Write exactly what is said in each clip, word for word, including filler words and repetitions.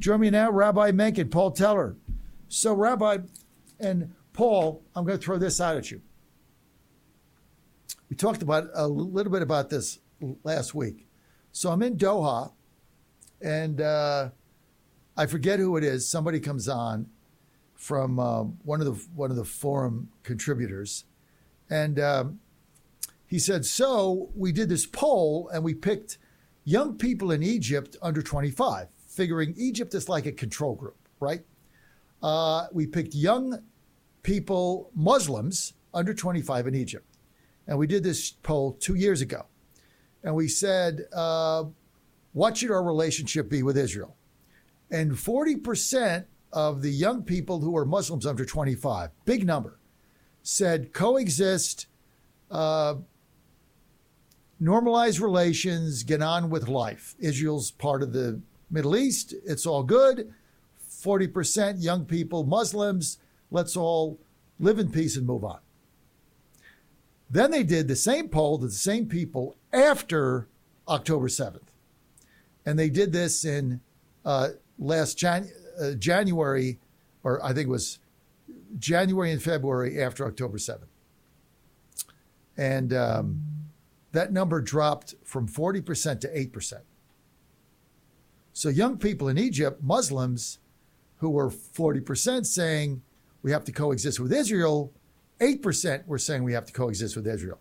Join me now, Rabbi Menken, Paul Teller. So, Rabbi and Paul, I'm going to throw this out at you. We talked about a little bit about this last week. So I'm in Doha, and uh, I forget who it is. Somebody comes on from uh, one of the one of the forum contributors, and um, he said, "So we did this poll, and we picked young people in Egypt under twenty-five, figuring Egypt is like a control group, right? Uh, we picked young people, Muslims under twenty-five in Egypt, and we did this poll two years ago, and we said, uh, what should our relationship be with Israel? And forty percent of the young people who are Muslims under twenty-five, big number, said coexist, uh, normalize relations, get on with life. Israel's part of the Middle East. It's all good. forty percent young people, Muslims, let's all live in peace and move on. Then they did the same poll to the same people after October seventh. And they did this in uh, last Jan- uh, January, or I think it was January and February after October seventh. And um, that number dropped from forty percent to eight percent. So young people in Egypt, Muslims, who were forty percent saying we have to coexist with Israel, eight percent were saying we have to coexist with Israel.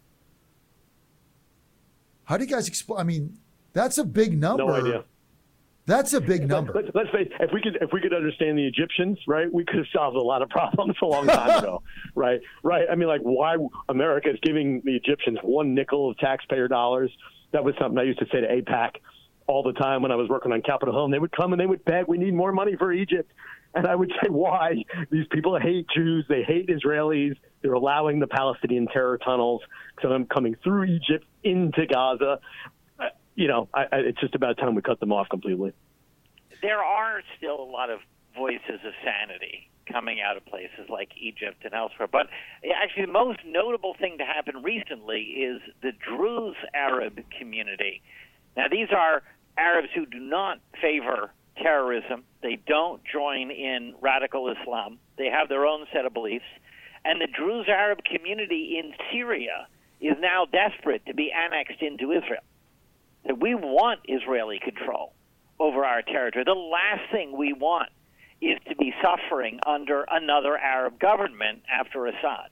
How do you guys explain? I mean, that's a big number. No idea. That's a big number. Let's, let's face if we could if we could understand the Egyptians, right, we could have solved a lot of problems a long time ago, right? Right. I mean, like, why America is giving the Egyptians one nickel of taxpayer dollars? That was something I used to say to AIPAC all the time when I was working on Capitol Hill, and they would come and they would beg, we need more money for Egypt. And I would say, why? These people hate Jews. They hate Israelis. They're allowing the Palestinian terror tunnels, some of them coming through Egypt into Gaza. Uh, you know, I, I, it's just about time we cut them off completely. There are still a lot of voices of sanity coming out of places like Egypt and elsewhere. But actually, the most notable thing to happen recently is the Druze Arab community. Now, these are Arabs who do not favor terrorism. They don't join in radical Islam. They have their own set of beliefs. And the Druze Arab community in Syria is now desperate to be annexed into Israel. That we want Israeli control over our territory. The last thing we want is to be suffering under another Arab government after Assad.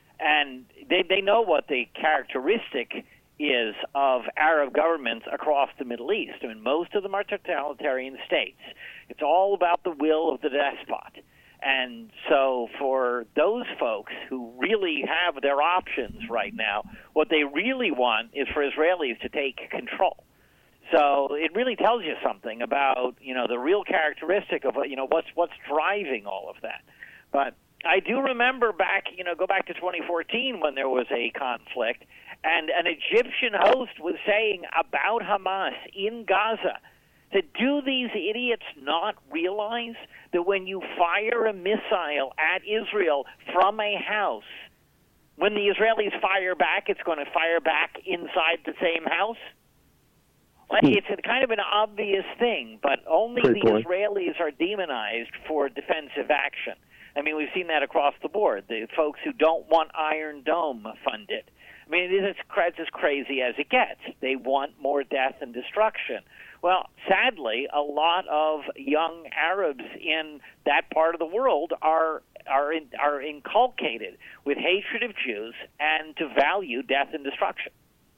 And they, they know what the characteristic is of Arab governments across the Middle East. I mean, most of them are totalitarian states. It's all about the will of the despot. And so for those folks who really have their options right now, what they really want is for Israelis to take control. So it really tells you something about, you know, the real characteristic of, you know, what's what's driving all of that. But I do remember back, you know, go back to twenty fourteen when there was a conflict, and an Egyptian host was saying about Hamas in Gaza that do these idiots not realize that when you fire a missile at Israel from a house, when the Israelis fire back, it's going to fire back inside the same house? It's a kind of an obvious thing, but only Great the point. Israelis are demonized for defensive action. I mean, we've seen that across the board. The folks who don't want Iron Dome funded. I mean, it is it's as crazy as it gets. They want more death and destruction. Well, sadly, a lot of young Arabs in that part of the world are are in, are inculcated with hatred of Jews and to value death and destruction.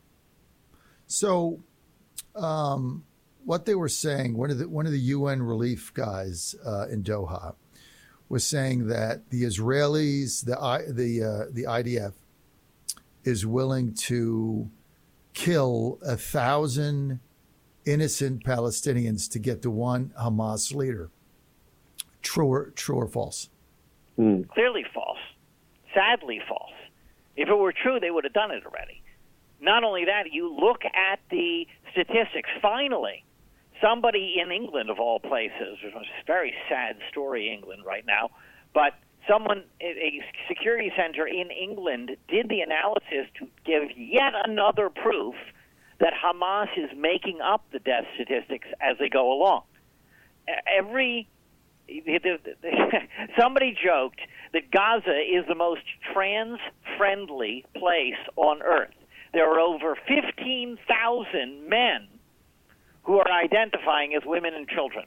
So, um, what they were saying, one of the one of the U N relief guys uh, in Doha was saying that the Israelis, the I, the uh, the I D F, is willing to kill a thousand innocent Palestinians to get to one Hamas leader. True or, true or false? Mm. Clearly false. Sadly false. If it were true, they would have done it already. Not only that, you look at the statistics. Finally, somebody in England, of all places, there's a very sad story, England, right now, but someone, a security center in England, did the analysis to give yet another proof that Hamas is making up the death statistics as they go along. every somebody joked that Gaza is the most trans-friendly place on earth. There are over fifteen thousand men who are identifying as women and children.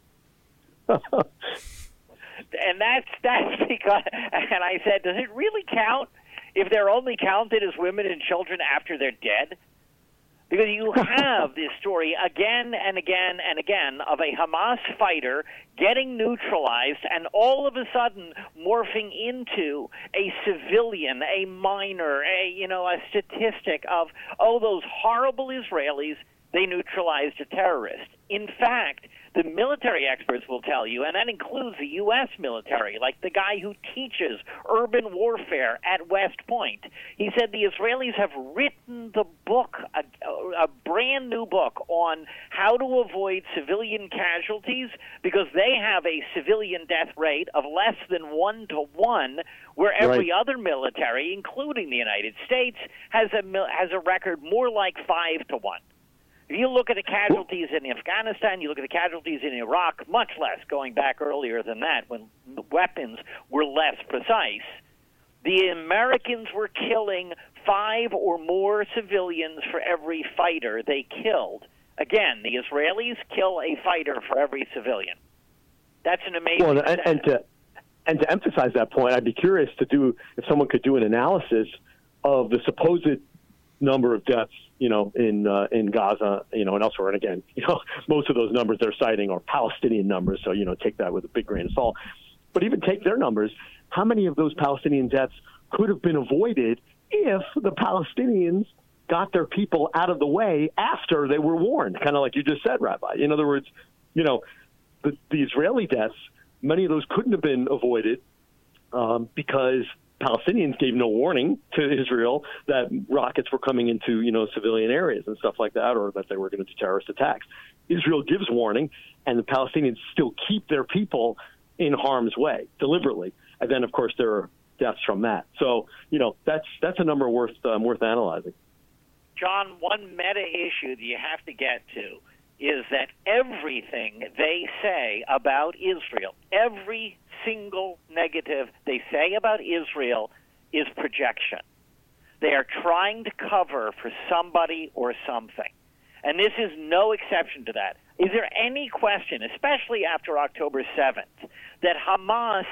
And that's that's because, and I said, does it really count if they're only counted as women and children after they're dead? Because you have this story again and again and again of a Hamas fighter getting neutralized and all of a sudden morphing into a civilian, a minor, a, you know, a statistic of, oh, those horrible Israelis, they neutralized a terrorist. In fact, the military experts will tell you, and that includes the U S military, like the guy who teaches urban warfare at West Point. He said the Israelis have written the book, a, a brand new book on how to avoid civilian casualties because they have a civilian death rate of less than one to one, where every Right. other military, including the United States, has a has a record more like five to one. If you look at the casualties in Afghanistan, you look at the casualties in Iraq, much less going back earlier than that when weapons were less precise. The Americans were killing five or more civilians for every fighter they killed. Again, the Israelis kill a fighter for every civilian. That's an amazing Well, and, and to and to emphasize that point, I'd be curious to do if someone could do an analysis of the supposed number of deaths, you know, in uh, in Gaza, you know, and elsewhere. And again, you know, most of those numbers they're citing are Palestinian numbers, so you know, take that with a big grain of salt. But even take their numbers, how many of those Palestinian deaths could have been avoided if the Palestinians got their people out of the way after they were warned? Kind of like you just said, Rabbi. In other words, you know, the, the Israeli deaths, many of those couldn't have been avoided um, because Palestinians gave no warning to Israel that rockets were coming into, you know, civilian areas and stuff like that, or that they were going to do terrorist attacks. Israel gives warning, and the Palestinians still keep their people in harm's way deliberately. And then, of course, there are deaths from that. So, you know, that's that's a number worth um, worth analyzing. John, one meta issue that you have to get to is that everything they say about Israel, every single negative they say about Israel is projection. They are trying to cover for somebody or something. And this is no exception to that. Is there any question, especially after October seventh, that Hamas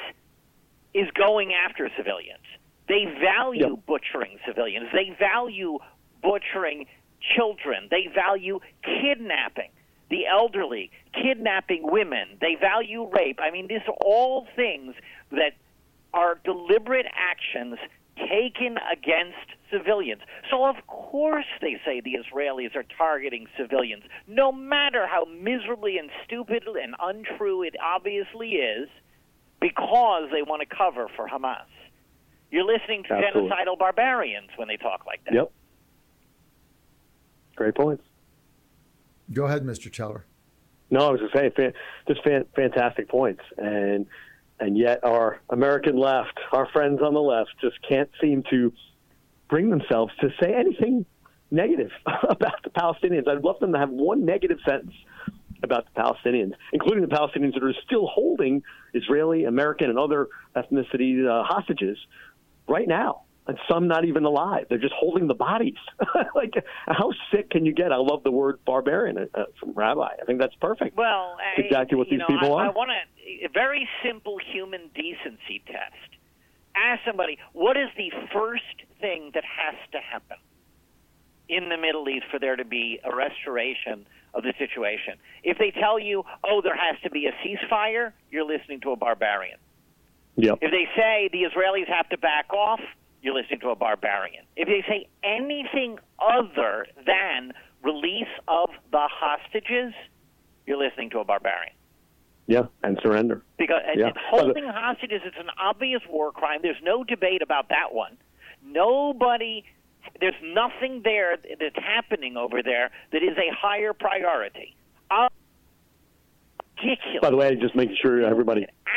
is going after civilians? They value Yep. butchering civilians. They value butchering children. They value kidnapping the elderly, kidnapping women. They value rape. I mean, these are all things that are deliberate actions taken against civilians. So, of course, they say the Israelis are targeting civilians, no matter how miserably and stupid and untrue it obviously is, because they want to cover for Hamas. You're listening to Absolutely. genocidal barbarians when they talk like that. Yep. Great points. Go ahead, Mister Cheller. No, I was just saying, fan, just fan, fantastic points, and and yet our American left, our friends on the left, just can't seem to bring themselves to say anything negative about the Palestinians. I'd love them to have one negative sentence about the Palestinians, including the Palestinians that are still holding Israeli, American, and other ethnicity uh, hostages right now. And some not even alive. They're just holding the bodies. Like, how sick can you get? I love the word barbarian uh, from Rabbi. I think that's perfect. Well, That's exactly what you these know, people I, are. I want a, a very simple human decency test. Ask somebody, what is the first thing that has to happen in the Middle East for there to be a restoration of the situation? If they tell you, oh, there has to be a ceasefire, you're listening to a barbarian. Yep. If they say the Israelis have to back off, you're listening to a barbarian. If they say anything other than release of the hostages, you're listening to a barbarian. Yeah, and surrender. Because and- Yeah. and holding hostages is an obvious war crime. There's no debate about that one. Nobody, there's nothing there that's happening over there that is a higher priority. Uh, ridiculous. By the way, just making sure everybody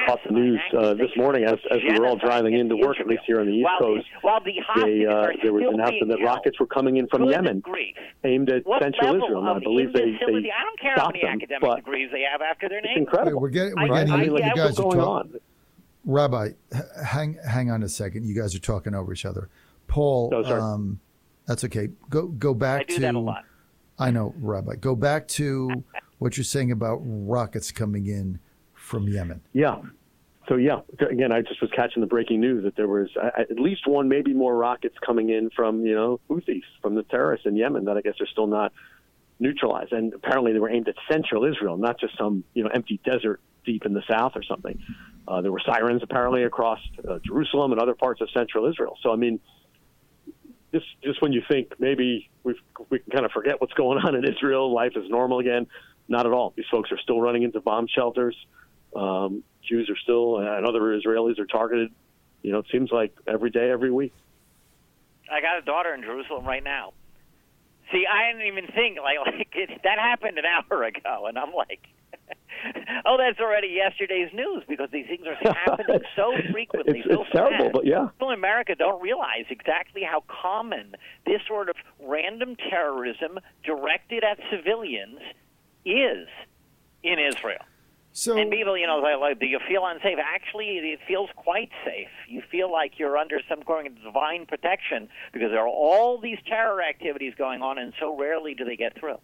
caught the news uh, this morning as, as we were all driving into work, at least here on the East while Coast. The, while the they, uh, there was an announcement that rockets were coming in from Yemen grief. aimed at what Central Israel. And I believe they, they I don't care how many them, academic degrees they have after their name. It's incredible. Wait, we're getting, we're right? getting I mean, like, you guys are going talking. on. Rabbi, hang hang on a second. You guys are talking over each other. Paul, oh, sorry. um, that's okay. Go go back I do to. that a lot. I know, Rabbi. Go back to what you're saying about rockets coming in from Yemen. Yeah. So, yeah, again, I just was catching the breaking news that there was uh, at least one, maybe more rockets coming in from, you know, Houthis, from the terrorists in Yemen that I guess are still not neutralized. And apparently they were aimed at Central Israel, not just some, you know, empty desert deep in the south or something. Uh, there were sirens apparently across uh, Jerusalem and other parts of Central Israel. So, I mean, just just when you think maybe we've, we can kind of forget what's going on in Israel, life is normal again, not at all. These folks are still running into bomb shelters. Um, Jews are still, and other Israelis are targeted. You know, it seems like every day, every week. I got a daughter in Jerusalem right now. See, I didn't even think, like, like it, that happened an hour ago, and I'm like, oh, that's already yesterday's news because these things are happening so frequently. It's, so it's terrible, but yeah. People in America don't realize exactly how common this sort of random terrorism directed at civilians is in Israel. So, and people, you know, like, like, do you feel unsafe? Actually, it feels quite safe. You feel like you're under some kind of divine protection because there are all these terror activities going on, and so rarely do they get through.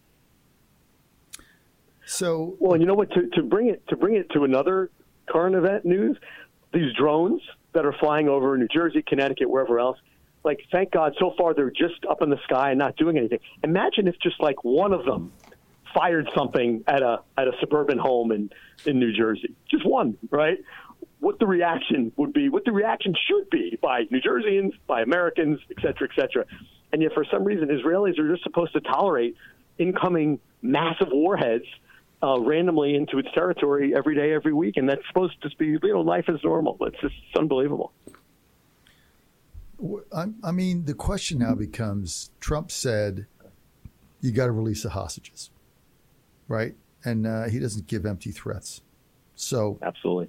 So, well, you know what? To, to bring it to bring it to another current event news, these drones that are flying over New Jersey, Connecticut, wherever else. Like, thank God, so far they're just up in the sky and not doing anything. Imagine if just like one of them fired something at a at a suburban home in, in New Jersey. Just one, right? What the reaction would be, what the reaction should be by New Jerseyans, by Americans, et cetera, et cetera. And yet for some reason, Israelis are just supposed to tolerate incoming massive warheads uh, randomly into its territory every day, every week. And that's supposed to be, you know, life is normal. It's just it's unbelievable. I, I mean, the question now becomes, Trump said, you got to release the hostages. Right, and uh, he doesn't give empty threats. So absolutely,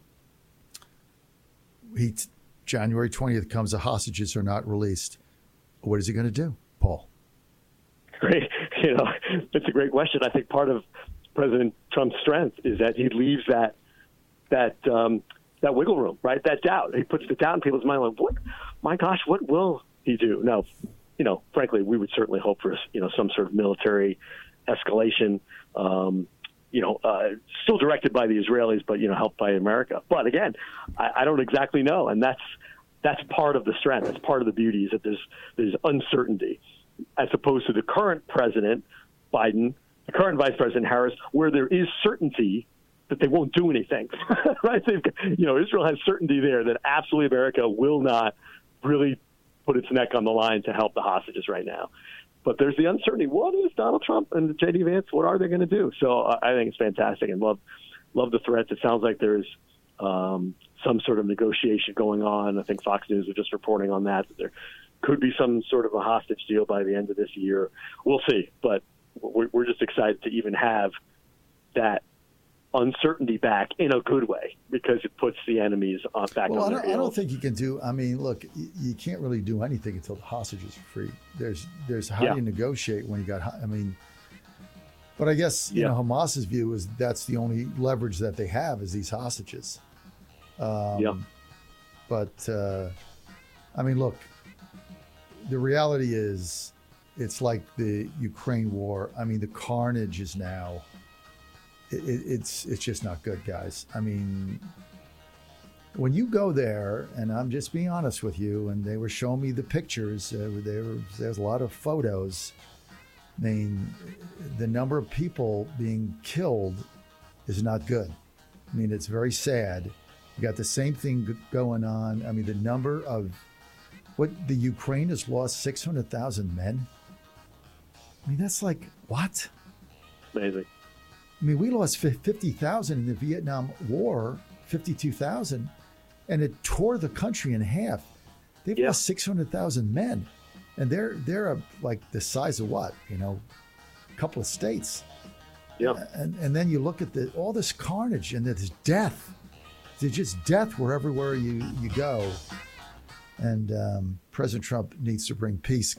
he January twentieth comes. The hostages are not released. What is he going to do, Paul? Great, you know, it's a great question. I think part of President Trump's strength is that he leaves that that um, that wiggle room, right? That doubt. He puts the doubt in people's mind. Like, what? My gosh, what will he do? Now, you know, frankly, we would certainly hope for you know some sort of military escalation, um, you know, uh, still directed by the Israelis, but, you know, helped by America. But again, I, I don't exactly know. And that's that's part of the strength. That's part of the beauty is that there's there's uncertainty as opposed to the current president, Biden, the current vice president, Harris, where there is certainty that they won't do anything. Right? They've, you know, Israel has certainty there that absolutely America will not really put its neck on the line to help the hostages right now. But there's the uncertainty. What is Donald Trump and J D Vance? What are they going to do? So uh, I think it's fantastic and love love the threats. It sounds like there's um, some sort of negotiation going on. I think Fox News was just reporting on that, that there could be some sort of a hostage deal by the end of this year. We'll see. But we're, we're just excited to even have that uncertainty back in a good way because it puts the enemies uh, back well, on I their don't, I don't heels. think you can do. I mean, look, you, you can't really do anything until the hostages are free. There's, there's how Yeah. do you negotiate when you got? I mean, but I guess you Yeah. know Hamas's view is that's the only leverage that they have is these hostages. Um, Yeah. But uh, I mean, look, the reality is, it's like the Ukraine war. I mean, the carnage is now. It, it, it's it's just not good, guys. I mean, when you go there, and I'm just being honest with you, and they were showing me the pictures. Uh, there, there's a lot of photos. I mean, the number of people being killed is not good. I mean, it's very sad. You got the same thing g- going on. I mean, the number of what the Ukraine has lost six hundred thousand men. I mean, that's like what? Amazing. I mean, we lost fifty thousand in the Vietnam War, fifty-two thousand, and it tore the country in half. They've Yeah. lost six hundred thousand men, and they're they're uh, like the size of what? You know, a couple of states. Yeah. And and then you look at the all this carnage and this death, digits. Death wherever where you, you go. And um, President Trump needs to bring peace.